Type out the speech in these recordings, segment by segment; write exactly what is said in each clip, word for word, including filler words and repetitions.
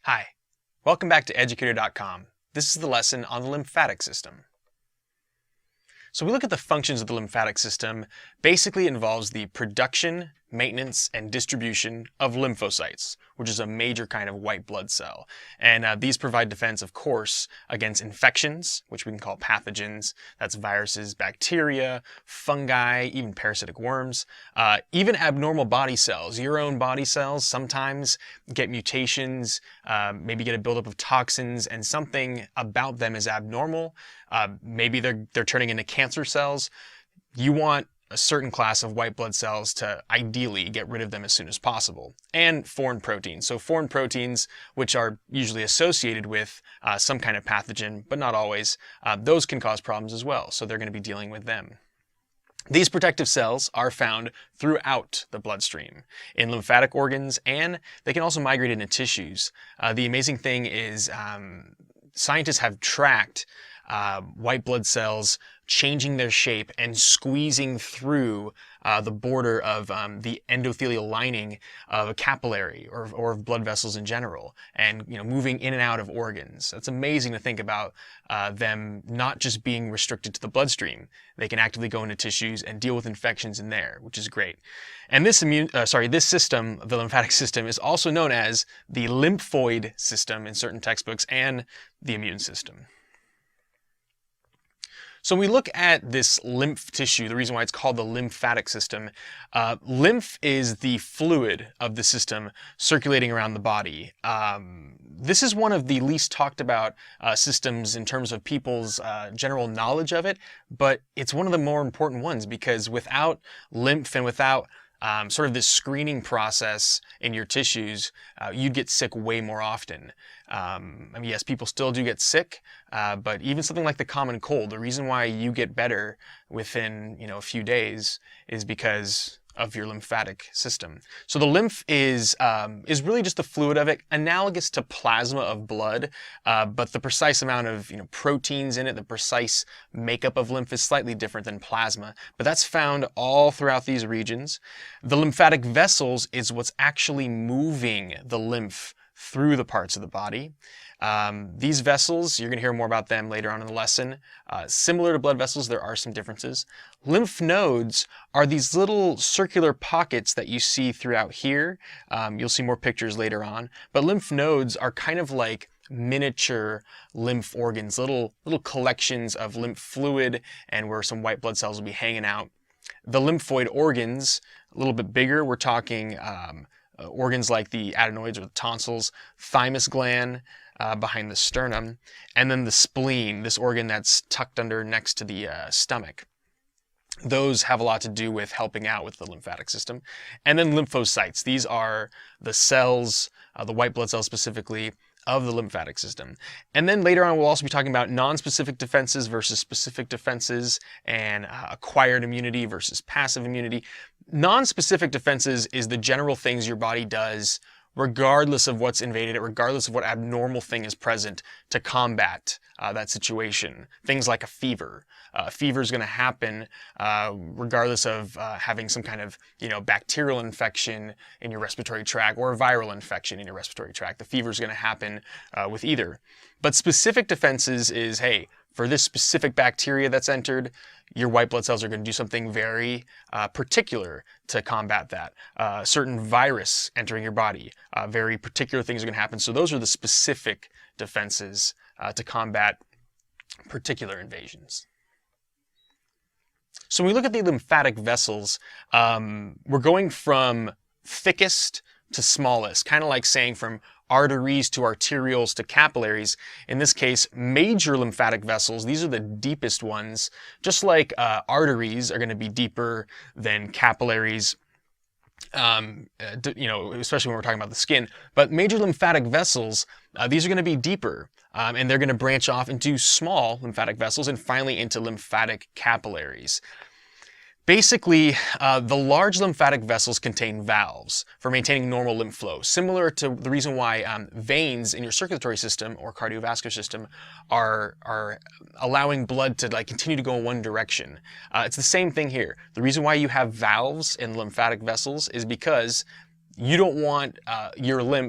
Hi, welcome back to educator dot com. This is the lesson on the lymphatic system. So we look at the functions of the lymphatic system. Basically, it involves the production, maintenance, and distribution of lymphocytes, which is a major kind of white blood cell. And uh, these provide defense, of course, against infections, which we can call pathogens. That's viruses, bacteria, fungi, even parasitic worms. Uh, even abnormal body cells, your own body cells, sometimes get mutations, uh, maybe get a buildup of toxins, and something about them is abnormal. Uh, maybe they're, they're turning into cancer cells. You want a certain class of white blood cells to ideally get rid of them as soon as possible. And foreign proteins. So foreign proteins, which are usually associated with uh, some kind of pathogen, but not always, uh, those can cause problems as well. So they're going to be dealing with them. These protective cells are found throughout the bloodstream, in lymphatic organs, and they can also migrate into tissues. Uh, the amazing thing is um, scientists have tracked Uh, white blood cells changing their shape and squeezing through uh, the border of um, the endothelial lining of a capillary or, or of blood vessels in general, and you know, moving in and out of organs. It's amazing to think about uh, them not just being restricted to the bloodstream. They can actively go into tissues and deal with infections in there, which is great. And this immune, uh, sorry, this system, the lymphatic system, is also known as the lymphoid system in certain textbooks and the immune system. So when we look at this lymph tissue, the reason why it's called the lymphatic system, uh, lymph is the fluid of the system circulating around the body. Um, this is one of the least talked about uh, systems in terms of people's uh, general knowledge of it, but it's one of the more important ones because without lymph and without Um, sort of this screening process in your tissues, uh, you'd get sick way more often. Um, I mean, yes, people still do get sick, uh, but even something like the common cold, the reason why you get better within, you know, a few days is because of your lymphatic system. So the lymph is um, is really just the fluid of it, analogous to plasma of blood, uh, but the precise amount of you know proteins in it, the precise makeup of lymph is slightly different than plasma, but that's found all throughout these regions. The lymphatic vessels is what's actually moving the lymph through the parts of the body. Um, these vessels, you're going to hear more about them later on in the lesson. Uh, similar to blood vessels, there are some differences. Lymph nodes are these little circular pockets that you see throughout here. Um, you'll see more pictures later on. But lymph nodes are kind of like miniature lymph organs, little, little collections of lymph fluid and where some white blood cells will be hanging out. The lymphoid organs, a little bit bigger, we're talking um, uh, organs like the adenoids or the tonsils, thymus gland, Uh, behind the sternum, and then the spleen, this organ that's tucked under next to the uh, stomach. Those have a lot to do with helping out with the lymphatic system. And then lymphocytes. These are the cells, uh, the white blood cells specifically, of the lymphatic system. And then later on, we'll also be talking about non-specific defenses versus specific defenses, and uh, acquired immunity versus passive immunity. Non-specific defenses is the general things your body does regardless of what's invaded it, regardless of what abnormal thing is present, to combat uh, that situation. Things like a fever. Uh, a fever is going to happen uh, regardless of uh, having some kind of, you know, bacterial infection in your respiratory tract or a viral infection in your respiratory tract. The fever is going to happen uh, with either. But specific defenses is, hey, for this specific bacteria that's entered, your white blood cells are going to do something very uh, particular to combat that. Uh, certain virus entering your body, uh, very particular things are going to happen. So those are the specific defenses uh, to combat particular invasions. So when we look at the lymphatic vessels, um, we're going from thickest to smallest, kind of like saying from arteries to arterioles to capillaries. In this case, major lymphatic vessels, these are the deepest ones. Just like uh, arteries are going to be deeper than capillaries, um, you know, especially when we're talking about the skin. But major lymphatic vessels, uh, these are going to be deeper, um, and they're going to branch off into small lymphatic vessels and finally into lymphatic capillaries. Basically, uh, the large lymphatic vessels contain valves for maintaining normal lymph flow, similar to the reason why um, veins in your circulatory system or cardiovascular system are, are allowing blood to like continue to go in one direction. Uh, it's the same thing here. The reason why you have valves in lymphatic vessels is because you don't want uh, your lymph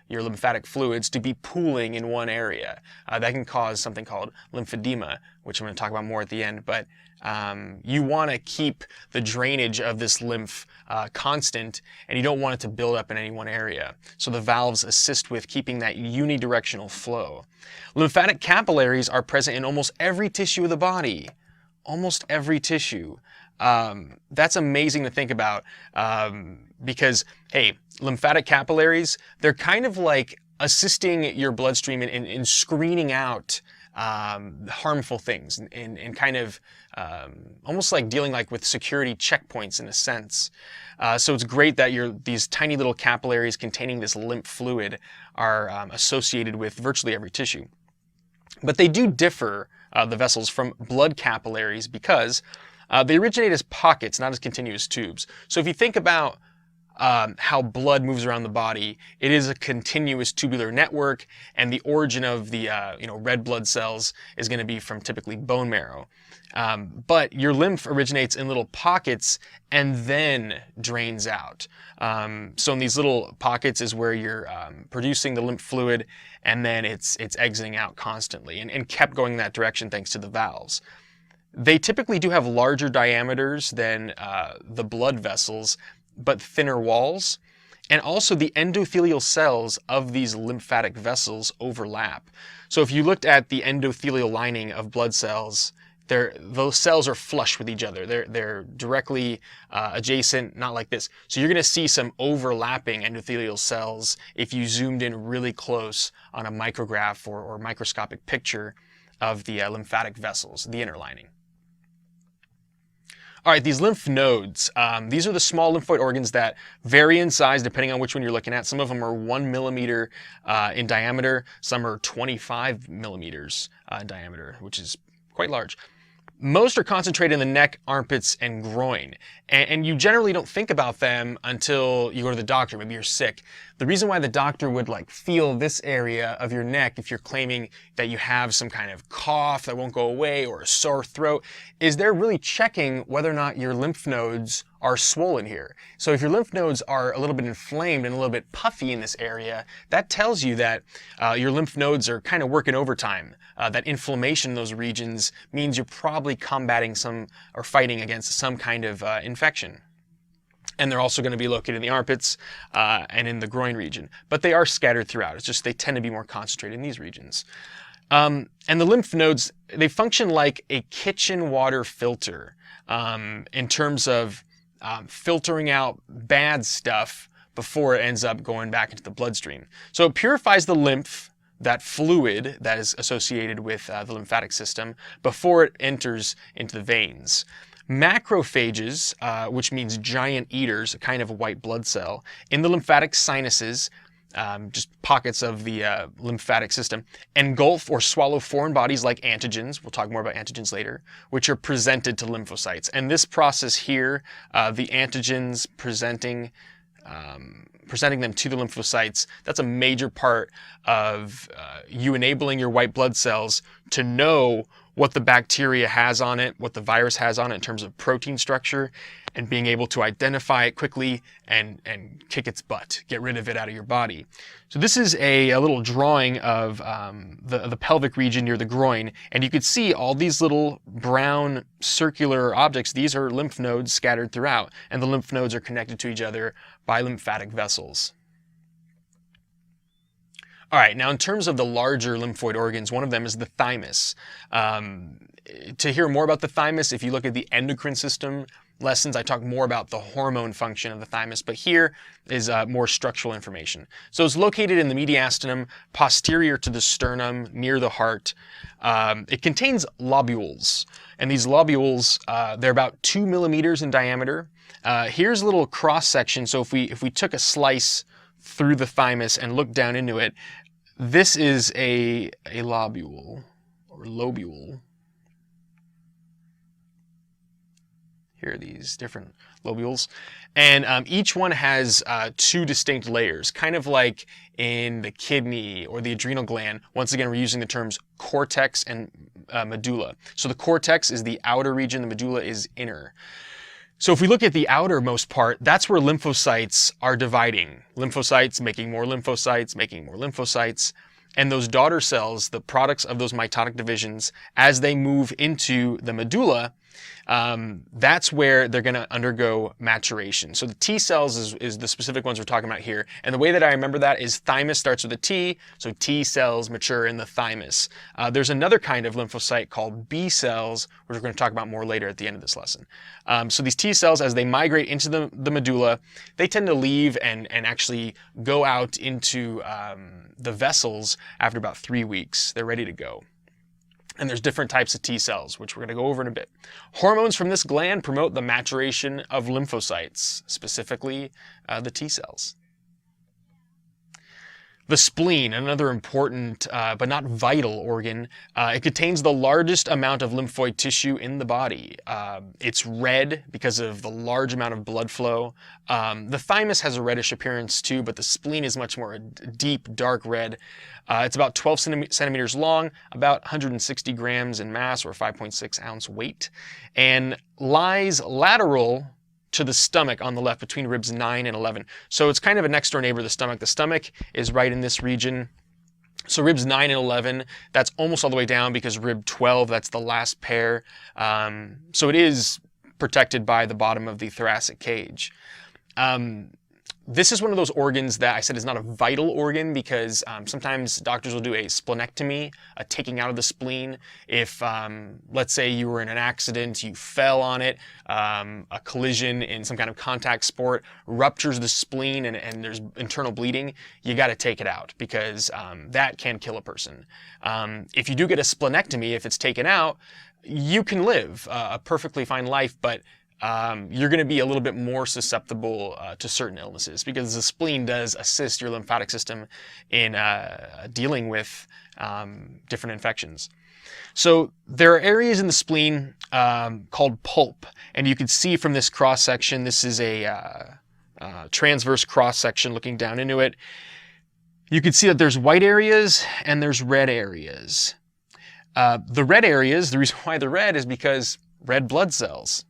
your lymphatic fluids to be pooling in one area. Uh, that can cause something called lymphedema, which I'm going to talk about more at the end, but um, you want to keep the drainage of this lymph uh, constant, and you don't want it to build up in any one area. So the valves assist with keeping that unidirectional flow. Lymphatic capillaries are present in almost every tissue of the body. Almost every tissue. Um, that's amazing to think about um, because, hey, lymphatic capillaries, they're kind of like assisting your bloodstream in, in, in screening out um, harmful things and, and, and kind of um, almost like dealing like with security checkpoints in a sense. Uh, so it's great that your these tiny little capillaries containing this lymph fluid are um, associated with virtually every tissue. But they do differ, uh, the vessels, from blood capillaries because Uh, they originate as pockets, not as continuous tubes. So if you think about um, how blood moves around the body, it is a continuous tubular network, and the origin of the uh, you know red blood cells is going to be from typically bone marrow. Um, but your lymph originates in little pockets and then drains out. Um, so in these little pockets is where you're um, producing the lymph fluid, and then it's it's exiting out constantly, and, and kept going in that direction thanks to the valves. They typically do have larger diameters than uh, the blood vessels, but thinner walls. And also the endothelial cells of these lymphatic vessels overlap. So if you looked at the endothelial lining of blood cells, they're, those cells are flush with each other. They're, they're directly uh, adjacent, not like this. So you're going to see some overlapping endothelial cells if you zoomed in really close on a micrograph or, or microscopic picture of the uh, lymphatic vessels, the inner lining. All right, these lymph nodes, um, these are the small lymphoid organs that vary in size depending on which one you're looking at. Some of them are one millimeter uh, in diameter, some are twenty-five millimeters uh, in diameter, which is quite large. Most are concentrated in the neck, armpits, and groin. And, and you generally don't think about them until you go to the doctor, maybe you're sick. The reason why the doctor would like feel this area of your neck if you're claiming that you have some kind of cough that won't go away or a sore throat is they're really checking whether or not your lymph nodes are swollen here. So if your lymph nodes are a little bit inflamed and a little bit puffy in this area, that tells you that uh, your lymph nodes are kind of working overtime. Uh, that inflammation in those regions means you're probably combating some or fighting against some kind of uh, infection. And they're also going to be located in the armpits uh, and in the groin region. But they are scattered throughout. It's just they tend to be more concentrated in these regions. Um, and the lymph nodes, they function like a kitchen water filter um, in terms of um, filtering out bad stuff before it ends up going back into the bloodstream. So it purifies the lymph, that fluid that is associated with uh, the lymphatic system, before it enters into the veins. Macrophages, uh, which means giant eaters, a kind of a white blood cell, in the lymphatic sinuses, um, just pockets of the uh, lymphatic system, engulf or swallow foreign bodies like antigens, we'll talk more about antigens later, which are presented to lymphocytes. And this process here, uh, the antigens presenting um, presenting them to the lymphocytes, that's a major part of uh, you enabling your white blood cells to know what the bacteria has on it, what the virus has on it in terms of protein structure, and being able to identify it quickly and, and kick its butt, get rid of it out of your body. So this is a, a little drawing of um, the, the pelvic region near the groin, and you could see all these little brown circular objects. These are lymph nodes scattered throughout, and the lymph nodes are connected to each other by lymphatic vessels. All right, now in terms of the larger lymphoid organs, one of them is the thymus. Um, to hear more about the thymus, if you look at the endocrine system lessons, I talk more about the hormone function of the thymus, but here is uh, more structural information. So it's located in the mediastinum, posterior to the sternum, near the heart. Um, it contains lobules, and these lobules, uh, they're about two millimeters in diameter. Uh, here's a little cross section, so if we, if we took a slice through the thymus and looked down into it, this is a, a lobule, or lobule. Here are these different lobules. And um, each one has uh, two distinct layers, kind of like in the kidney or the adrenal gland. Once again, we're using the terms cortex and uh, medulla. So the cortex is the outer region, the medulla is inner. So if we look at the outermost part, that's where lymphocytes are dividing. Lymphocytes making more lymphocytes, making more lymphocytes. And those daughter cells, the products of those mitotic divisions, as they move into the medulla, um, that's where they're going to undergo maturation. So the T cells is, is the specific ones we're talking about here. And the way that I remember that is thymus starts with a T, so T cells mature in the thymus. Uh, there's another kind of lymphocyte called B cells, which we're going to talk about more later at the end of this lesson. Um, so these T cells, as they migrate into the, the medulla, they tend to leave and, and actually go out into um, the vessels after about three weeks. They're ready to go. And there's different types of T cells, which we're going to go over in a bit. Hormones from this gland promote the maturation of lymphocytes, specifically uh, the T cells. The spleen, another important uh, but not vital organ, uh, it contains the largest amount of lymphoid tissue in the body. Uh, it's red because of the large amount of blood flow. Um, the thymus has a reddish appearance too, but the spleen is much more a deep, dark red. Uh, it's about twelve centimeters long, about one hundred sixty grams in mass, or five point six ounce weight, and lies lateral to the stomach on the left between ribs nine and eleven. So it's kind of a next door neighbor of the stomach. The stomach is right in this region. So ribs nine and eleven, that's almost all the way down, because rib twelve, that's the last pair. Um, so it is protected by the bottom of the thoracic cage. Um, This is one of those organs that I said is not a vital organ, because um, sometimes doctors will do a splenectomy, a taking out of the spleen. If, um, let's say you were in an accident, you fell on it, um, a collision in some kind of contact sport ruptures the spleen and, and there's internal bleeding, you got to take it out, because um, that can kill a person. Um, if you do get a splenectomy, if it's taken out, you can live uh, a perfectly fine life, but Um, you're going to be a little bit more susceptible uh, to certain illnesses, because the spleen does assist your lymphatic system in uh, dealing with um, different infections. So there are areas in the spleen um, called pulp, and you can see from this cross section, this is a uh, uh, transverse cross section looking down into it. You can see that there's white areas and there's red areas. Uh, the red areas, the reason why they're red is because red blood cells.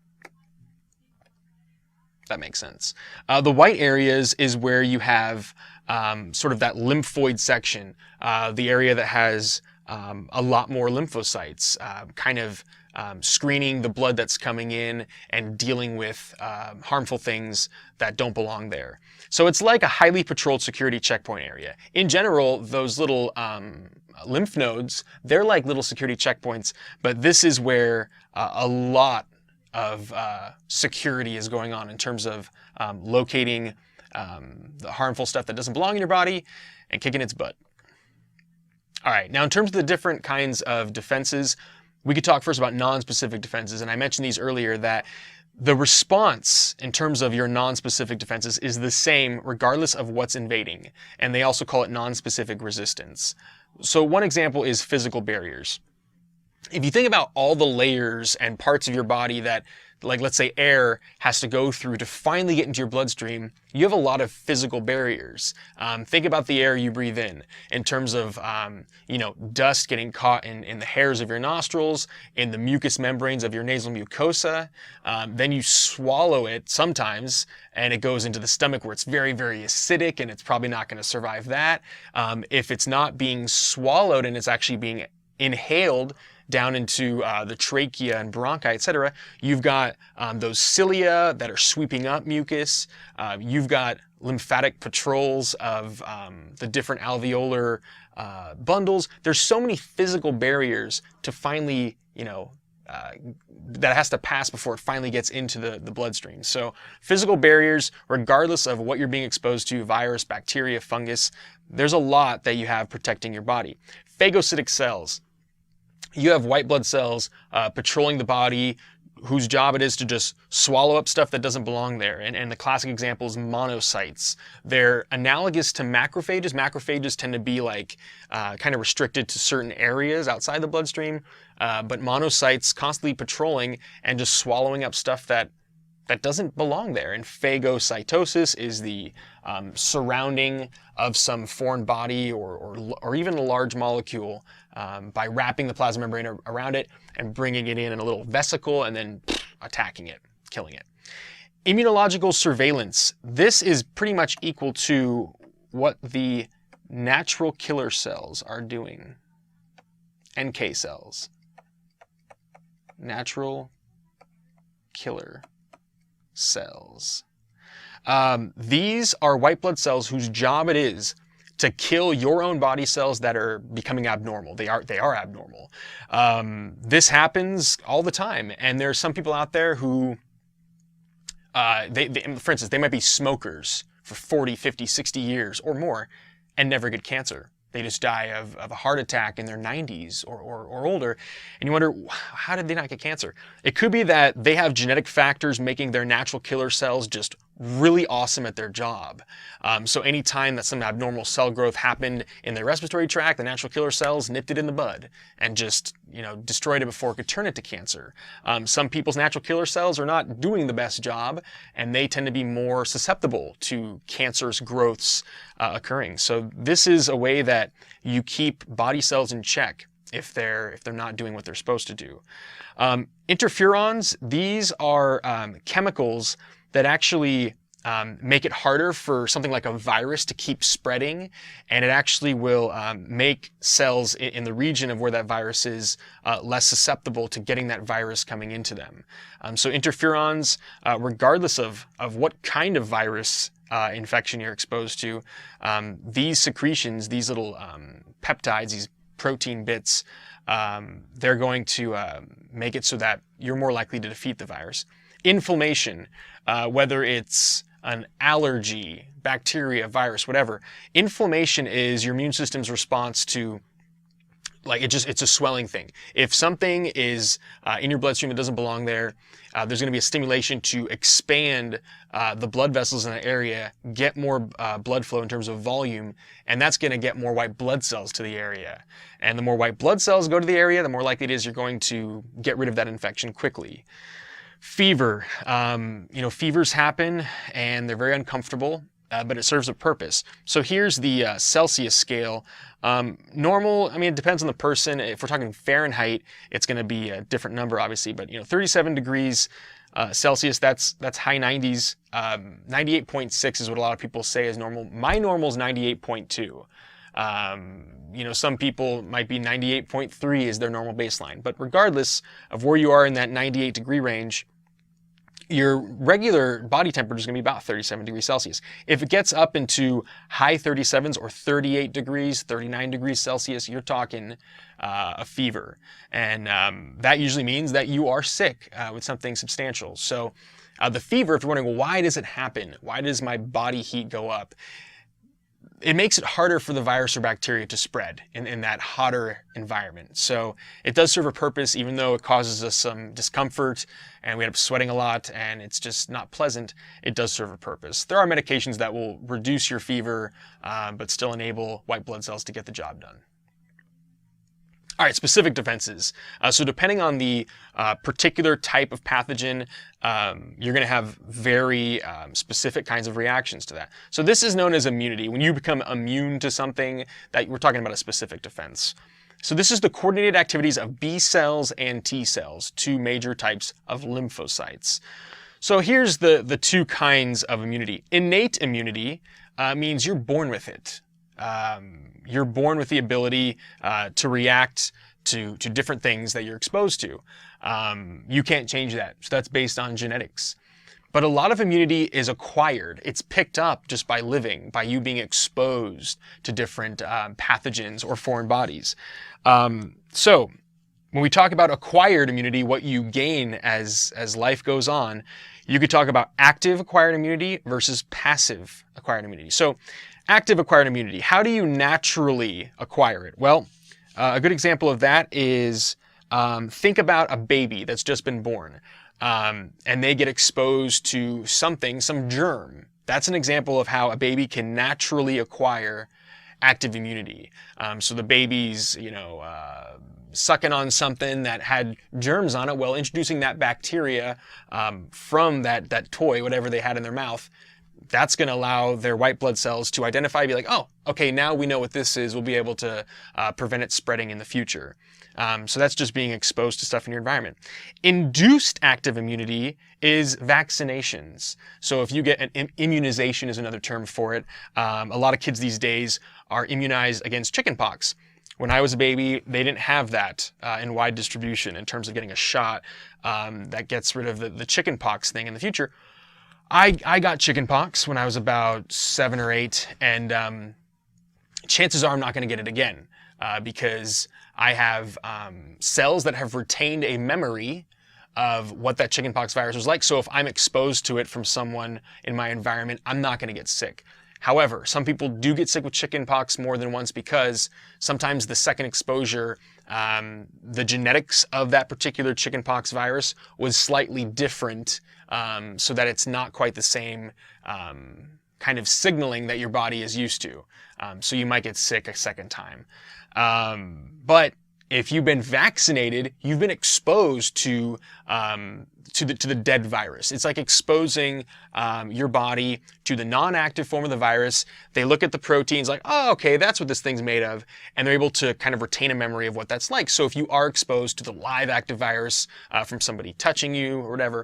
That makes sense. Uh, the white areas is where you have um, sort of that lymphoid section, uh, the area that has um, a lot more lymphocytes, uh, kind of um, screening the blood that's coming in and dealing with uh, harmful things that don't belong there. So it's like a highly patrolled security checkpoint area. In general, those little um, lymph nodes, they're like little security checkpoints, but this is where uh, a lot of uh, security is going on in terms of um, locating um, the harmful stuff that doesn't belong in your body and kicking its butt. All right, now in terms of the different kinds of defenses, we could talk first about non-specific defenses, and I mentioned these earlier, that the response in terms of your non-specific defenses is the same regardless of what's invading, and they also call it non-specific resistance. So one example is physical barriers. If you think about all the layers and parts of your body that, like let's say air has to go through to finally get into your bloodstream, you have a lot of physical barriers. Um, think about the air you breathe in, in terms of, um, you know, dust getting caught in, in the hairs of your nostrils, in the mucous membranes of your nasal mucosa. Um, then you swallow it sometimes, and it goes into the stomach where it's very, very acidic, and it's probably not going to survive that. Um, if it's not being swallowed and it's actually being inhaled down into uh, the trachea and bronchi, et cetera, you've got um, those cilia that are sweeping up mucus. Uh, you've got lymphatic patrols of um, the different alveolar uh, bundles. There's so many physical barriers to finally, you know, uh, that has to pass before it finally gets into the, the bloodstream. So physical barriers, regardless of what you're being exposed to, virus, bacteria, fungus, there's a lot that you have protecting your body. Phagocytic cells. You have white blood cells uh, patrolling the body, whose job it is to just swallow up stuff that doesn't belong there. And, and the classic example is monocytes. They're analogous to macrophages. Macrophages tend to be like uh, kind of restricted to certain areas outside the bloodstream, uh, but monocytes constantly patrolling and just swallowing up stuff that that doesn't belong there. And phagocytosis is the um, surrounding of some foreign body or, or, or even a large molecule um, by wrapping the plasma membrane around it and bringing it in in a little vesicle and then attacking it, killing it. Immunological surveillance. This is pretty much equal to what the natural killer cells are doing. N K cells. Natural killer cells. Um, these are white blood cells whose job it is to kill your own body cells that are becoming abnormal. They are, they are abnormal. Um, this happens all the time. And there are some people out there who, uh, they, they, for instance, they might be smokers for forty, fifty, sixty years or more and never get cancer. They just die of, of a heart attack in their nineties or, or, or older. And you wonder, how did they not get cancer? It could be that they have genetic factors making their natural killer cells just really awesome at their job. Um, so anytime that some abnormal cell growth happened in their respiratory tract, the natural killer cells nipped it in the bud and just, you know, destroyed it before it could turn it to cancer. Um, some people's natural killer cells are not doing the best job, and they tend to be more susceptible to cancerous growths uh, occurring. So this is a way that you keep body cells in check if they're if they're not doing what they're supposed to do. Um, interferons, these are um, chemicals that actually um, make it harder for something like a virus to keep spreading, and it actually will um, make cells in, in the region of where that virus is uh, less susceptible to getting that virus coming into them. Um, so interferons, uh, regardless of, of what kind of virus uh, infection you're exposed to, um, these secretions, these little um, peptides, these protein bits, um, they're going to uh, make it so that you're more likely to defeat the virus. Inflammation, uh, whether it's an allergy, bacteria, virus, whatever. Inflammation is your immune system's response to, like, it just, it's a swelling thing. If something is uh, in your bloodstream that doesn't belong there, uh, there's going to be a stimulation to expand uh, the blood vessels in that area, get more uh, blood flow in terms of volume, and that's going to get more white blood cells to the area. And the more white blood cells go to the area, the more likely it is you're going to get rid of that infection quickly. Fever, um, you know, fevers happen and they're very uncomfortable, uh, but it serves a purpose. So here's the uh, Celsius scale. Um, normal, I mean, it depends on the person. If we're talking Fahrenheit, it's going to be a different number, obviously, but, you know, thirty-seven degrees uh, Celsius, that's that's high nineties. Um, ninety-eight point six is what a lot of people say is normal. My normal is ninety-eight point two. Um, you know, some people might be ninety-eight point three is their normal baseline, but regardless of where you are in that ninety-eight degree range, your regular body temperature is going to be about thirty-seven degrees Celsius. If it gets up into high thirty-sevens or thirty-eight degrees, thirty-nine degrees Celsius, you're talking uh, a fever. And um, that usually means that you are sick uh, with something substantial. So uh, the fever, if you're wondering, well, why does it happen? Why does my body heat go up? It makes it harder for the virus or bacteria to spread in, in that hotter environment. So it does serve a purpose, even though it causes us some discomfort and we end up sweating a lot and it's just not pleasant. It does serve a purpose. There are medications that will reduce your fever, um, but still enable white blood cells to get the job done. All right, specific defenses. Uh, so depending on the uh, particular type of pathogen, um, you're going to have very um, specific kinds of reactions to that. So this is known as immunity. When you become immune to something, that we're talking about a specific defense. So this is the coordinated activities of B cells and T cells, two major types of lymphocytes. So here's the, the two kinds of immunity. Innate immunity uh, means you're born with it. Um, you're born with the ability uh, to react to, to different things that you're exposed to. Um, you can't change that. So that's based on genetics. But a lot of immunity is acquired. It's picked up just by living, by you being exposed to different um, pathogens or foreign bodies. Um, so when we talk about acquired immunity, what you gain as, as life goes on, you could talk about active acquired immunity versus passive acquired immunity. So active acquired immunity, how do you naturally acquire it? Well, uh, a good example of that is um, think about a baby that's just been born um, and they get exposed to something, some germ. That's an example of how a baby can naturally acquire active immunity. Um, so the baby's, you know, uh, sucking on something that had germs on it, well, introducing that bacteria um, from that, that toy, whatever they had in their mouth, that's going to allow their white blood cells to identify, be like, oh, okay, now we know what this is. We'll be able to uh, prevent it spreading in the future. Um, so that's just being exposed to stuff in your environment. Induced active immunity is vaccinations. So if you get an im immunization is another term for it. Um, a lot of kids these days are immunized against chickenpox. When I was a baby, they didn't have that uh, in wide distribution in terms of getting a shot um, that gets rid of the, the chickenpox thing in the future. I, I got chickenpox when I was about seven or eight, and um, chances are I'm not going to get it again uh, because I have um, cells that have retained a memory of what that chickenpox virus was like. So if I'm exposed to it from someone in my environment, I'm not going to get sick. However, some people do get sick with chickenpox more than once because sometimes the second exposure, um, the genetics of that particular chickenpox virus was slightly different, um, so that it's not quite the same um, kind of signaling that your body is used to. Um, so you might get sick a second time. Um, but if you've been vaccinated, you've been exposed to um, to the to the dead virus. It's like exposing um, your body to the non-active form of the virus. They look at the proteins like, oh, okay, that's what this thing's made of, and they're able to kind of retain a memory of what that's like. So if you are exposed to the live active virus uh, from somebody touching you or whatever,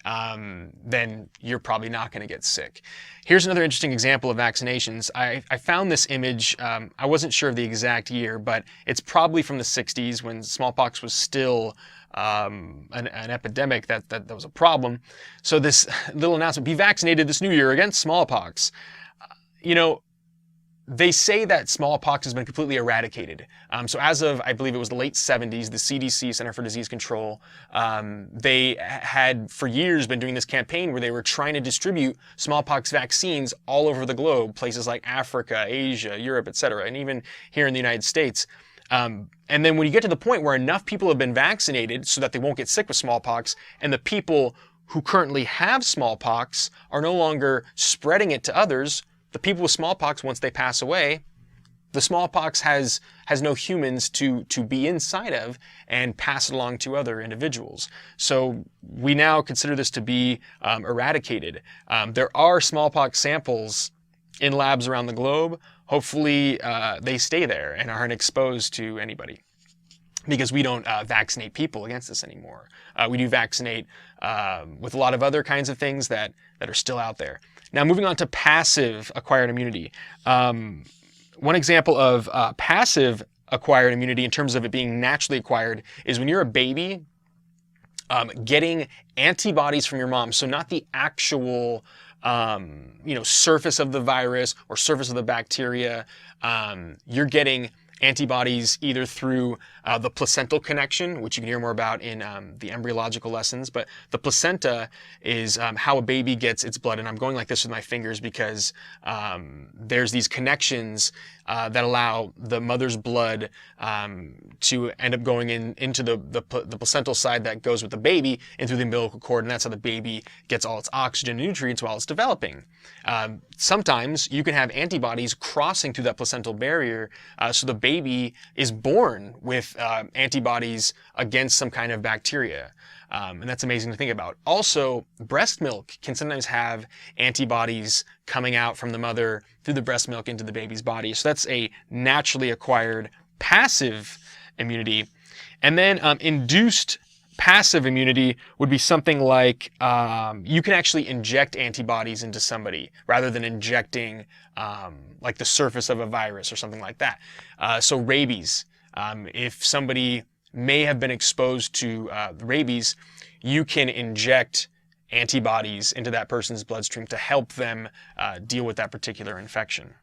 um, then you're probably not going to get sick. Here's another interesting example of vaccinations. I, I found this image. Um, I wasn't sure of the exact year, but it's probably from the sixties when smallpox was still um, an, an epidemic that, that, that was a problem. So this little announcement, be vaccinated this new year against smallpox. Uh, you know, they say that smallpox has been completely eradicated. Um, so as of, I believe it was the late seventies, the C D C, Center for Disease Control, um, they had for years been doing this campaign where they were trying to distribute smallpox vaccines all over the globe, places like Africa, Asia, Europe, et cetera, and even here in the United States. Um, and then when you get to the point where enough people have been vaccinated so that they won't get sick with smallpox, and the people who currently have smallpox are no longer spreading it to others, the people with smallpox, once they pass away, the smallpox has has no humans to to be inside of and pass it along to other individuals. So we now consider this to be um, eradicated. Um, there are smallpox samples in labs around the globe. Hopefully uh, they stay there and aren't exposed to anybody, because we don't uh, vaccinate people against this anymore. Uh, we do vaccinate um, with a lot of other kinds of things that that are still out there. Now, moving on to passive acquired immunity. Um, one example of uh, passive acquired immunity in terms of it being naturally acquired is when you're a baby, um, getting antibodies from your mom. So not the actual um, you know, surface of the virus or surface of the bacteria. Um, you're getting antibodies either through uh, the placental connection, which you can hear more about in um, the embryological lessons, but the placenta is um, how a baby gets its blood. And I'm going like this with my fingers because um, there's these connections uh, that allow the mother's blood um, to end up going in into the, the, the placental side that goes with the baby and through the umbilical cord, and that's how the baby gets all its oxygen and nutrients while it's developing. Um, sometimes you can have antibodies crossing through that placental barrier, uh, so the baby is born with uh, antibodies against some kind of bacteria. Um, and that's amazing to think about. Also, breast milk can sometimes have antibodies coming out from the mother through the breast milk into the baby's body. So that's a naturally acquired passive immunity. And then um, induced passive immunity would be something like um, you can actually inject antibodies into somebody rather than injecting um, like the surface of a virus or something like that. Uh, so rabies, um, if somebody may have been exposed to uh, rabies, you can inject antibodies into that person's bloodstream to help them uh, deal with that particular infection.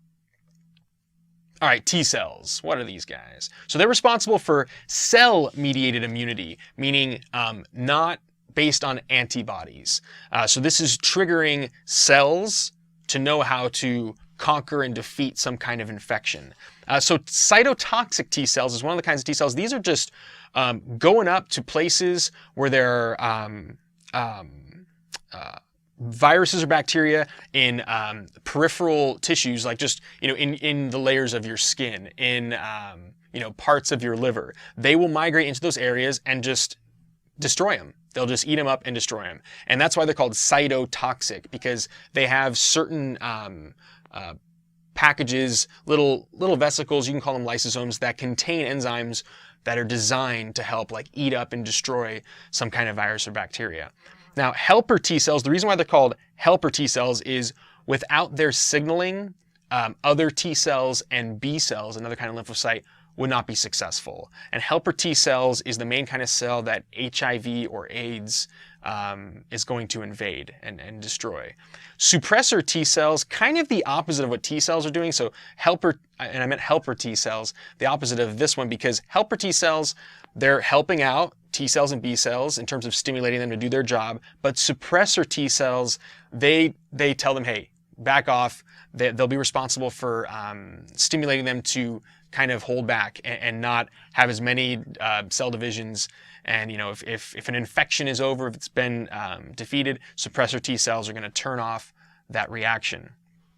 All right, T cells. What are these guys? So they're responsible for cell-mediated immunity, meaning um, not based on antibodies. Uh, so this is triggering cells to know how to conquer and defeat some kind of infection. Uh, so cytotoxic T cells is one of the kinds of T cells. These are just um, going up to places where there are um, um, uh, viruses or bacteria in um, peripheral tissues, like just, you know, in, in the layers of your skin, in, um, you know, parts of your liver. They will migrate into those areas and just destroy them. They'll just eat them up and destroy them. And that's why they're called cytotoxic, because they have certain um, uh, packages, little little vesicles, you can call them lysosomes, that contain enzymes that are designed to help like eat up and destroy some kind of virus or bacteria. Now, helper T cells, the reason why they're called helper T cells is without their signaling, um, other T cells and B cells, another kind of lymphocyte, would not be successful. And helper T cells is the main kind of cell that H I V or AIDS um, is going to invade and, and destroy. Suppressor T cells, kind of the opposite of what T cells are doing. So helper, and I meant helper T cells, the opposite of this one, because helper T cells, they're helping out T cells and B cells in terms of stimulating them to do their job. But suppressor T cells, they, they tell them, hey, back off. They, they'll be responsible for um, stimulating them to kind of hold back and, and not have as many uh, cell divisions. And, you know, if, if, if an infection is over, if it's been um, defeated, suppressor T cells are going to turn off that reaction.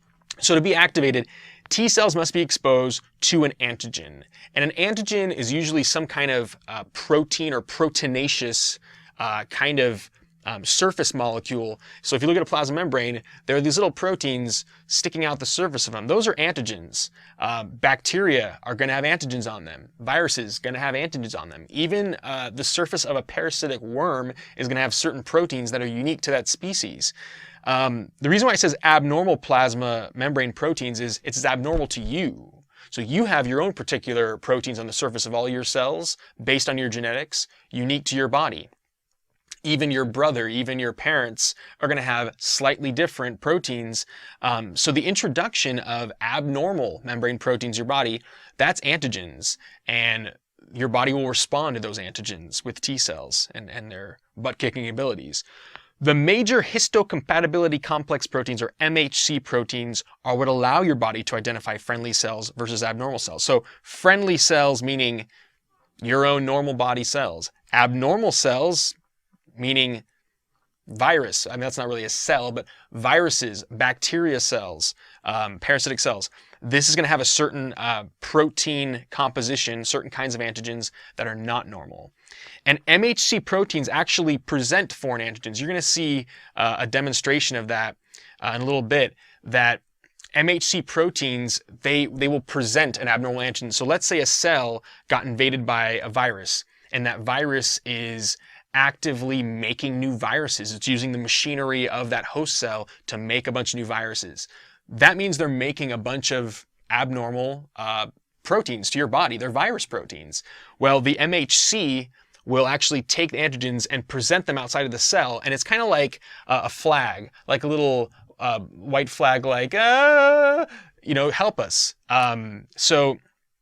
So to be activated, T cells must be exposed to an antigen. And an antigen is usually some kind of uh, protein or proteinaceous uh, kind of Um, surface molecule. So if you look at a plasma membrane, there are these little proteins sticking out the surface of them. Those are antigens. Uh, bacteria are going to have antigens on them. Viruses going to have antigens on them. Even uh, the surface of a parasitic worm is going to have certain proteins that are unique to that species. Um, the reason why it says abnormal plasma membrane proteins is it's abnormal to you. So you have your own particular proteins on the surface of all your cells based on your genetics, unique to your body. Even your brother, even your parents are going to have slightly different proteins. Um, so the introduction of abnormal membrane proteins in your body, that's antigens. And your body will respond to those antigens with T cells and, and their butt-kicking abilities. The major histocompatibility complex proteins, or M H C proteins, are what allow your body to identify friendly cells versus abnormal cells. So friendly cells meaning your own normal body cells. Abnormal cells meaning virus. I mean, that's not really a cell, but viruses, bacteria cells, um, parasitic cells. This is going to have a certain uh, protein composition, certain kinds of antigens that are not normal. And M H C proteins actually present foreign antigens. You're going to see uh, a demonstration of that uh, in a little bit, that M H C proteins, they, they will present an abnormal antigen. So let's say a cell got invaded by a virus, and that virus is actively making new viruses. It's using the machinery of that host cell to make a bunch of new viruses. That means they're making a bunch of abnormal uh, proteins to your body. They're virus proteins. Well, the M H C will actually take the antigens and present them outside of the cell, and it's kind of like uh, a flag, like a little uh, white flag, like, uh, you know, help us. Um, so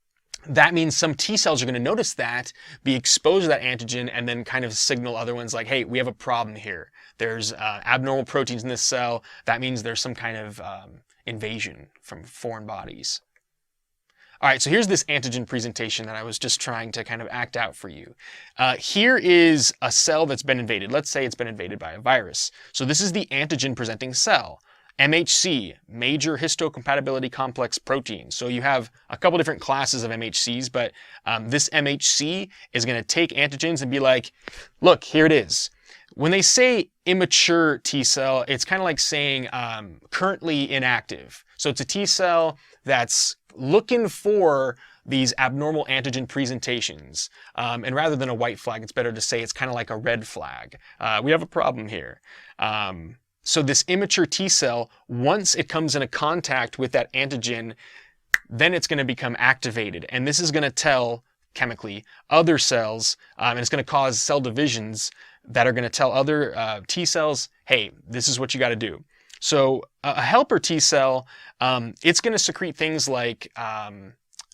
that means some T cells are going to notice that, be exposed to that antigen, and then kind of signal other ones like, hey, we have a problem here. There's uh, abnormal proteins in this cell. That means there's some kind of um, invasion from foreign bodies. All right, so here's this antigen presentation that I was just trying to kind of act out for you. Uh, here is a cell that's been invaded. Let's say it's been invaded by a virus. So this is the antigen presenting cell. M H C, major histocompatibility complex protein. So you have a couple different classes of M H Cs, but um, this M H C is going to take antigens and be like, look, here it is. When they say immature T cell, it's kind of like saying um, currently inactive. So it's a T cell that's looking for these abnormal antigen presentations. Um, and rather than a white flag, it's better to say it's kind of like a red flag. Uh, we have a problem here. Um, So this immature T cell, once it comes into contact with that antigen, then it's going to become activated. And this is going to tell, chemically, other cells, um, and it's going to cause cell divisions that are going to tell other uh, T cells, hey, this is what you got to do. So a helper T cell, um, it's going to secrete things like um,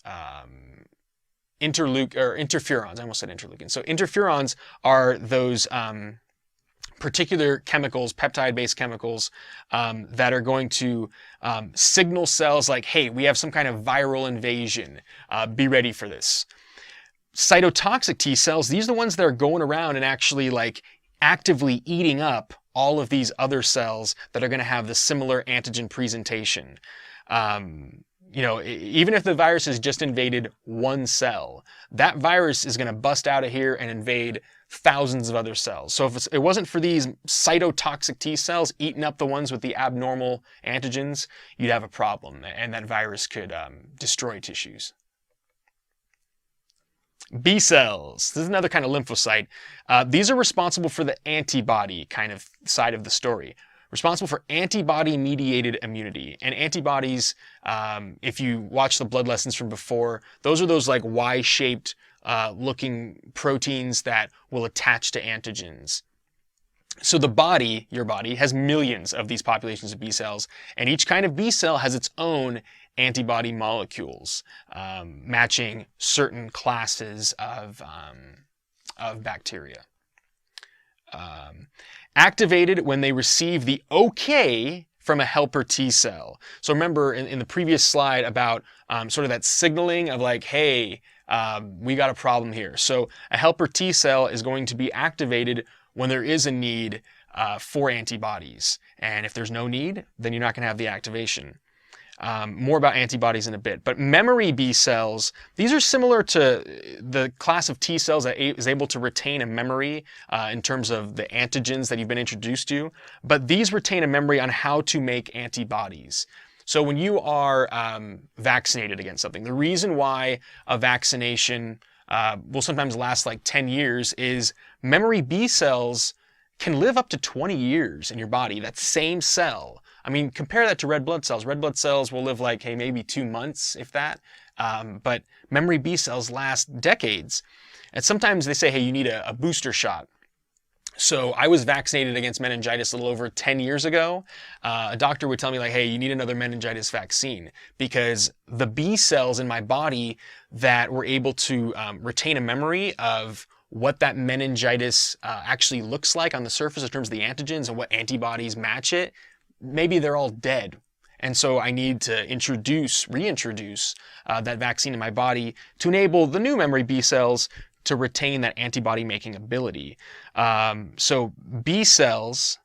um, interleukin, or interferons. I almost said interleukins. So interferons are those Um, particular chemicals, peptide-based chemicals, um, that are going to um, signal cells like, hey, we have some kind of viral invasion. Uh, be ready for this. Cytotoxic T cells, these are the ones that are going around and actually like actively eating up all of these other cells that are going to have the similar antigen presentation. Um, you know, even if the virus has just invaded one cell, that virus is going to bust out of here and invade thousands of other cells. So if it's, it wasn't for these cytotoxic T cells eating up the ones with the abnormal antigens, you'd have a problem, and that virus could um, destroy tissues. B cells. This is another kind of lymphocyte. Uh, these are responsible for the antibody kind of side of the story. Responsible for antibody-mediated immunity. And antibodies, um, if you watch the blood lessons from before, those are those like Y-shaped uh, looking proteins that will attach to antigens. So the body, your body, has millions of these populations of B cells, and each kind of B cell has its own antibody molecules, um, matching certain classes of, um, of bacteria. Um, activated when they receive the okay from a helper T cell. So remember in, in the previous slide about um, sort of that signaling of like, hey, um, we got a problem here. So a helper T cell is going to be activated when there is a need uh, for antibodies. And if there's no need, then you're not going to have the activation. Um, more about antibodies in a bit. But memory B cells, these are similar to the class of T cells that is able to retain a memory uh, in terms of the antigens that you've been introduced to. But these retain a memory on how to make antibodies. So when you are um, vaccinated against something, the reason why a vaccination uh, will sometimes last like ten years is memory B cells can live up to twenty years in your body, that same cell. I mean, compare that to red blood cells. Red blood cells will live like, hey, maybe two months, if that. Um, but memory B cells last decades. And sometimes they say, hey, you need a, a booster shot. So I was vaccinated against meningitis a little over ten years ago. Uh, a doctor would tell me like, hey, you need another meningitis vaccine because the B cells in my body that were able to um, retain a memory of what that meningitis uh, actually looks like on the surface in terms of the antigens and what antibodies match it, maybe they're all dead. And so I need to introduce, reintroduce uh, that vaccine in my body to enable the new memory B cells to retain that antibody making ability. Um, so B cells,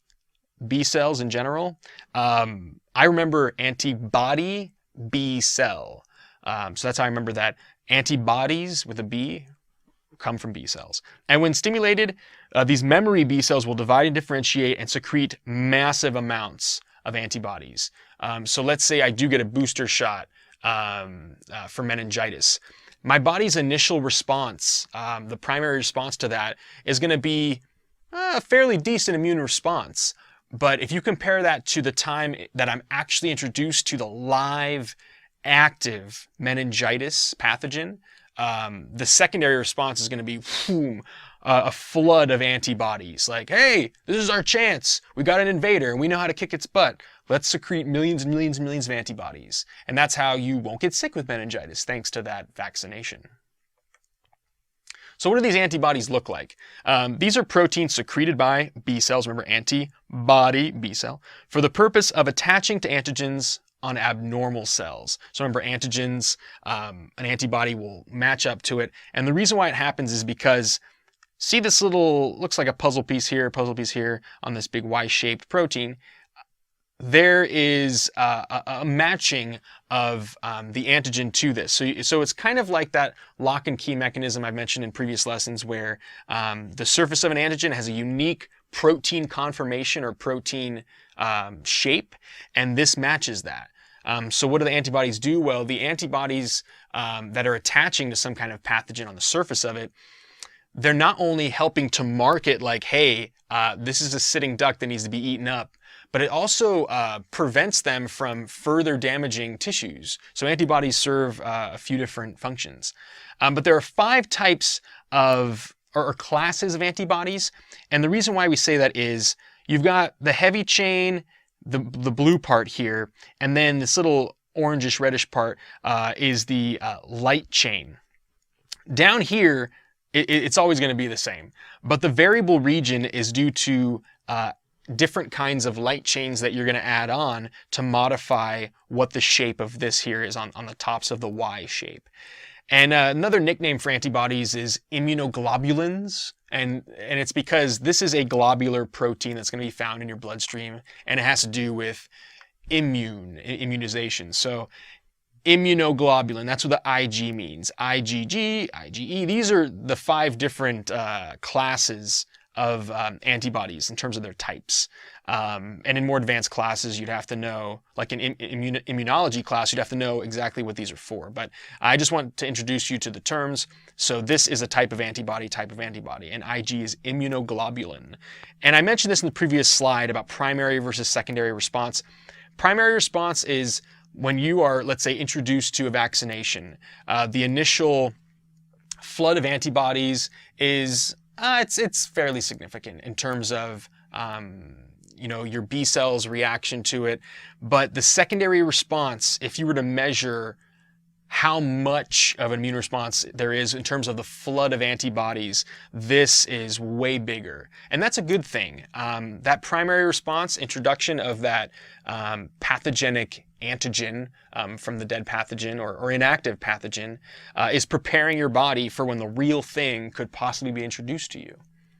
B cells in general, um, I remember antibody B cell. Um, so that's how I remember that. Antibodies with a B come from B cells. And when stimulated, uh, these memory B cells will divide and differentiate and secrete massive amounts of antibodies. Um, so let's say I do get a booster shot um, uh, for meningitis. My body's initial response, um, the primary response to that, is going to be a fairly decent immune response. But if you compare that to the time that I'm actually introduced to the live, active meningitis pathogen, um, the secondary response is going to be whoom, uh, a flood of antibodies. Like, hey, this is our chance. We got an invader and we know how to kick its butt. Let's secrete millions and millions and millions of antibodies. And that's how you won't get sick with meningitis, thanks to that vaccination. So what do these antibodies look like? Um, these are proteins secreted by B cells, remember antibody B cell, for the purpose of attaching to antigens on abnormal cells. So remember antigens, um, an antibody will match up to it. And the reason why it happens is because, see this little, looks like a puzzle piece here, puzzle piece here on this big Y-shaped protein. There is uh, a, a matching of um, the antigen to this. So, so it's kind of like that lock and key mechanism I mentioned in previous lessons where um, the surface of an antigen has a unique protein conformation or protein um, shape, and this matches that. Um, so what do the antibodies do? Well, the antibodies um, that are attaching to some kind of pathogen on the surface of it, they're not only helping to mark it like, hey, uh, this is a sitting duck that needs to be eaten up, but it also uh, prevents them from further damaging tissues. So antibodies serve uh, a few different functions. Um, but there are five types of, or, or classes of antibodies. And the reason why we say that is you've got the heavy chain, the, the blue part here, and then this little orangish reddish part uh, is the uh, light chain. Down here, it, it's always going to be the same. But the variable region is due to uh, different kinds of light chains that you're going to add on to modify what the shape of this here is on, on the tops of the Y shape. And uh, another nickname for antibodies is immunoglobulins. And, and it's because this is a globular protein that's going to be found in your bloodstream, and it has to do with immune, immunization. So immunoglobulin. That's what the I G means. IgG, IgE. These are the five different uh, classes of um, antibodies in terms of their types. Um, and in more advanced classes, you'd have to know, like in immun immunology class, you'd have to know exactly what these are for. But I just want to introduce you to the terms. So this is a type of antibody, type of antibody, and I G is immunoglobulin. And I mentioned this in the previous slide about primary versus secondary response. Primary response is when you are, let's say, introduced to a vaccination. Uh, the initial flood of antibodies is Uh, it's it's fairly significant in terms of um, you know, your B cells' reaction to it. But the secondary response, if you were to measure how much of an immune response there is in terms of the flood of antibodies, this is way bigger. And that's a good thing. Um, that primary response, introduction of that um, pathogenic antigen um, from the dead pathogen or, or inactive pathogen, uh, is preparing your body for when the real thing could possibly be introduced to you.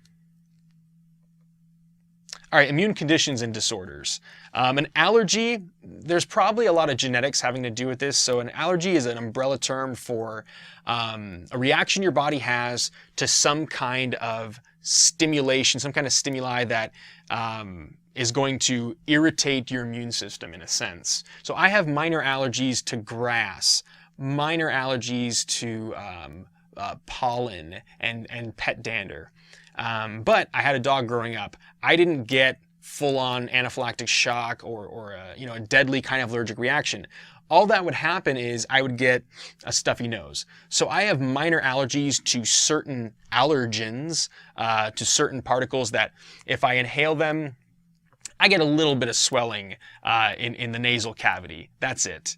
All right, immune conditions and disorders. Um, an allergy, there's probably a lot of genetics having to do with this. So an allergy is an umbrella term for um, a reaction your body has to some kind of stimulation, some kind of stimuli that um, is going to irritate your immune system in a sense. So I have minor allergies to grass, minor allergies to um, uh, pollen and, and pet dander. Um, but I had a dog growing up. I didn't get full-on anaphylactic shock or, or a, you know, a deadly kind of allergic reaction. All that would happen is I would get a stuffy nose. So I have minor allergies to certain allergens, uh, to certain particles that if I inhale them, I get a little bit of swelling uh, in, in the nasal cavity. That's it.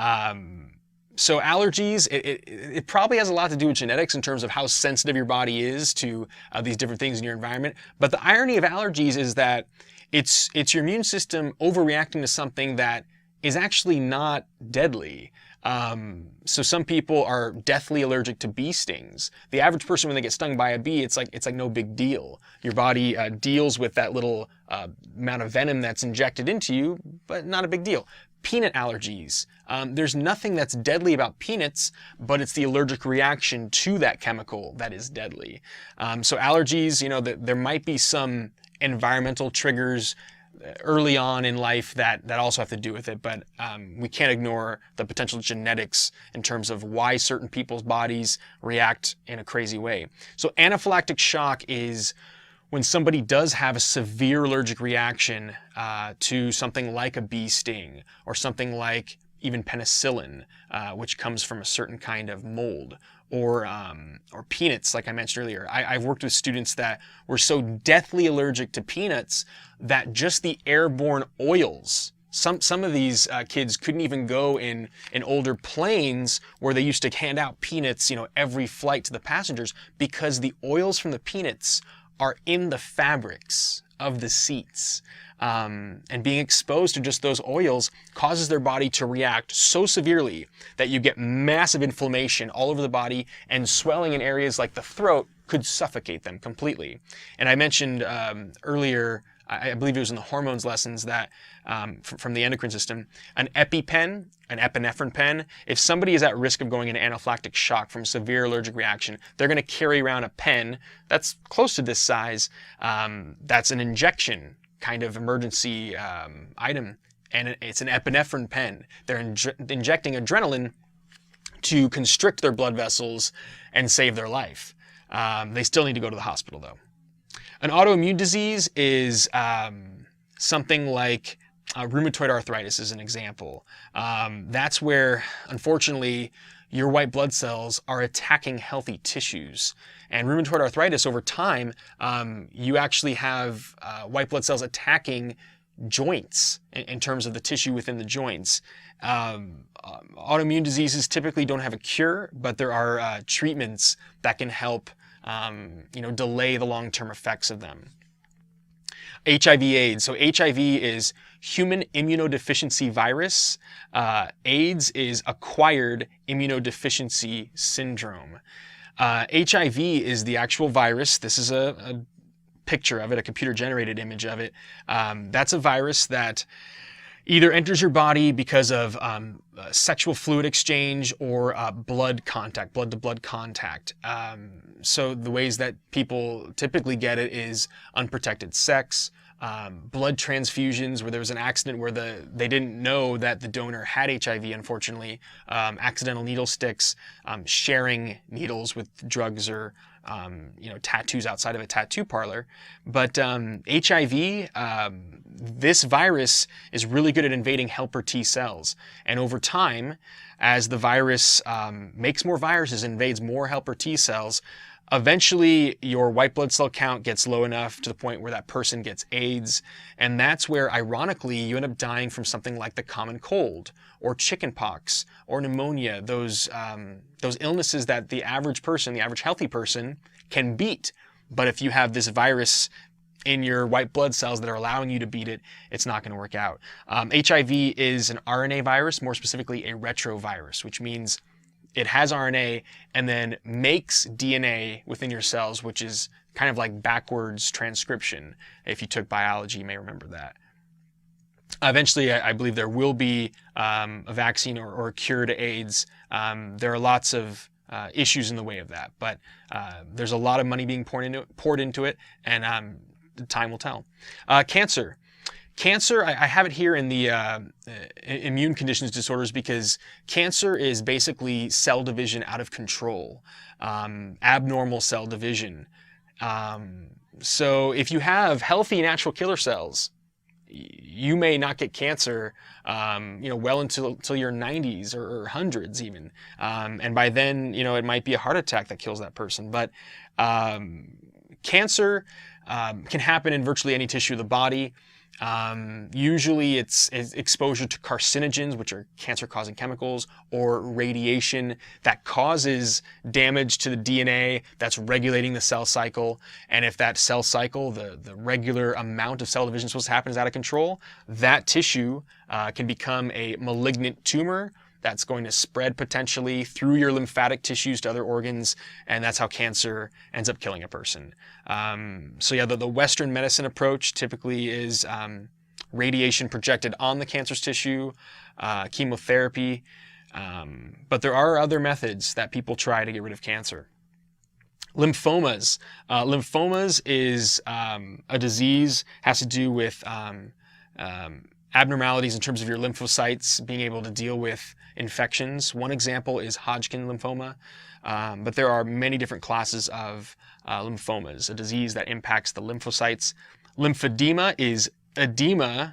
Um, So allergies, it, it, it probably has a lot to do with genetics in terms of how sensitive your body is to uh, these different things in your environment. But the irony of allergies is that it's, it's your immune system overreacting to something that is actually not deadly. Um, so some people are deathly allergic to bee stings. The average person, when they get stung by a bee, it's like, it's like no big deal. Your body uh, deals with that little uh, amount of venom that's injected into you, but not a big deal. Peanut allergies. Um, there's nothing that's deadly about peanuts, but it's the allergic reaction to that chemical that is deadly. Um, so allergies, you know, the, there might be some environmental triggers early on in life that, that also have to do with it, but um, we can't ignore the potential genetics in terms of why certain people's bodies react in a crazy way. So anaphylactic shock is when somebody does have a severe allergic reaction uh, to something like a bee sting or something like even penicillin, uh, which comes from a certain kind of mold, or um, or peanuts, like I mentioned earlier. I, I've worked with students that were so deathly allergic to peanuts that just the airborne oils, some some of these uh, kids couldn't even go in in older planes where they used to hand out peanuts, you know, every flight to the passengers, because the oils from the peanuts are in the fabrics of the seats. Um, and being exposed to just those oils causes their body to react so severely that you get massive inflammation all over the body, and swelling in areas like the throat could suffocate them completely. And I mentioned um, earlier, I believe it was in the hormones lessons, that um, from the endocrine system, an EpiPen, an epinephrine pen, if somebody is at risk of going into anaphylactic shock from severe allergic reaction, they're going to carry around a pen that's close to this size. Um, that's an injection kind of emergency um, item, and it's an epinephrine pen. They're inj injecting adrenaline to constrict their blood vessels and save their life. Um, they still need to go to the hospital though. An autoimmune disease is um, something like uh, rheumatoid arthritis is an example. Um, that's where, unfortunately, your white blood cells are attacking healthy tissues. And rheumatoid arthritis, over time, um, you actually have uh, white blood cells attacking joints in, in terms of the tissue within the joints. Um, uh, autoimmune diseases typically don't have a cure, but there are uh, treatments that can help Um, you know, delay the long-term effects of them. H I V AIDS. So H I V is human immunodeficiency virus. Uh, AIDS is acquired immunodeficiency syndrome. Uh, H I V is the actual virus. This is a, a picture of it, a computer-generated image of it. Um, that's a virus that either enters your body because of um, uh, sexual fluid exchange or uh, blood contact, blood-to-blood contact. Um, so the ways that people typically get it is unprotected sex, um, blood transfusions where there was an accident where the they didn't know that the donor had H I V, unfortunately, um, accidental needle sticks, um, sharing needles with drugs or Um, you know, tattoos outside of a tattoo parlor. But um, H I V, um, this virus is really good at invading helper T cells. And over time, as the virus um, makes more viruses, invades more helper T cells, eventually your white blood cell count gets low enough to the point where that person gets AIDS. And that's where, ironically, you end up dying from something like the common cold or chickenpox or pneumonia, those, um, those illnesses that the average person, the average healthy person, can beat. But if you have this virus in your white blood cells that are allowing you to beat it, it's not going to work out. Um, H I V is an R N A virus, more specifically a retrovirus, which means it has R N A and then makes D N A within your cells, which is kind of like backwards transcription. If you took biology, you may remember that. Eventually, I, I believe there will be um, a vaccine or, or a cure to AIDS. Um, there are lots of uh, issues in the way of that, but uh, there's a lot of money being poured into it, poured into it and um, time will tell. Uh, cancer. Cancer, I, I have it here in the uh, immune conditions disorders because cancer is basically cell division out of control, um, abnormal cell division. Um, so if you have healthy natural killer cells, you may not get cancer, um, you know, well until, until your nineties or, or hundreds even. Um, and by then, you know, it might be a heart attack that kills that person. But um, cancer um, can happen in virtually any tissue of the body. Um, usually it's, it's exposure to carcinogens, which are cancer-causing chemicals, or radiation that causes damage to the D N A that's regulating the cell cycle. And if that cell cycle, the, the regular amount of cell division supposed to happen is out of control, that tissue uh, can become a malignant tumor that's going to spread potentially through your lymphatic tissues to other organs, and that's how cancer ends up killing a person. Um, so yeah, the, the Western medicine approach typically is um, radiation projected on the cancerous tissue, uh, chemotherapy, um, but there are other methods that people try to get rid of cancer. Lymphomas. Uh, lymphomas is um, a disease, has to do with um, um, abnormalities in terms of your lymphocytes being able to deal with infections. One example is Hodgkin lymphoma, um, but there are many different classes of uh, lymphomas, a disease that impacts the lymphocytes. Lymphedema is edema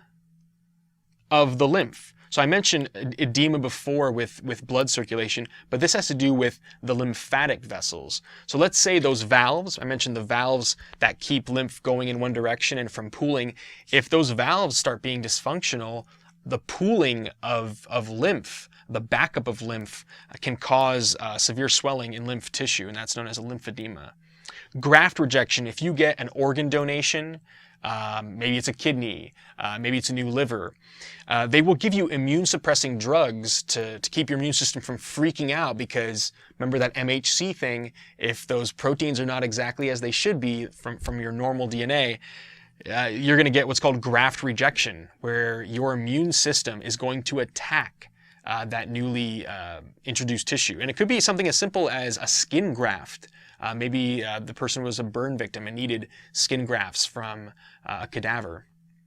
of the lymph. So I mentioned edema before with, with blood circulation, but this has to do with the lymphatic vessels. So let's say those valves, I mentioned the valves that keep lymph going in one direction and from pooling, if those valves start being dysfunctional, the pooling of, of lymph, the backup of lymph, can cause uh, severe swelling in lymph tissue, and that's known as a lymphedema. Graft rejection, if you get an organ donation, Um, maybe it's a kidney, uh, maybe it's a new liver. Uh, they will give you immune suppressing drugs to, to keep your immune system from freaking out because remember that M H C thing, if those proteins are not exactly as they should be from, from your normal D N A, uh, you're going to get what's called graft rejection, where your immune system is going to attack uh, that newly uh, introduced tissue. And it could be something as simple as a skin graft. Uh, maybe uh, the person was a burn victim and needed skin grafts from uh, a cadaver.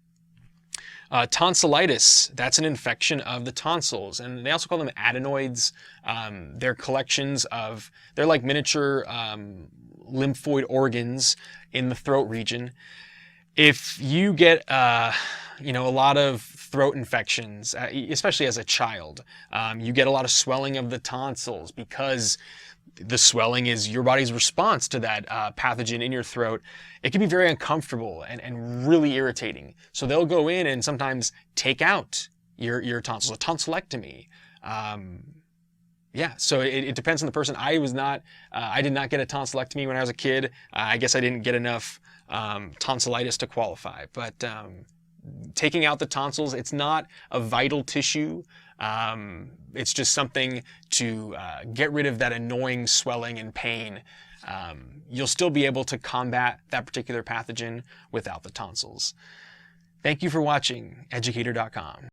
Uh, tonsillitis, that's an infection of the tonsils, and they also call them adenoids. Um, they're collections of, they're like miniature um, lymphoid organs in the throat region. If you get uh, you know, a lot of throat infections, uh, especially as a child, um, you get a lot of swelling of the tonsils because the swelling is your body's response to that uh, pathogen in your throat. It can be very uncomfortable and, and really irritating. So they'll go in and sometimes take out your, your tonsils, a tonsillectomy. Um, yeah, so it, it depends on the person. I was not, uh, I did not get a tonsillectomy when I was a kid. Uh, I guess I didn't get enough um, tonsillitis to qualify. But um, taking out the tonsils, it's not a vital tissue. Um, it's just something to uh, get rid of that annoying swelling and pain. Um, you'll still be able to combat that particular pathogen without the tonsils. Thank you for watching educator dot com.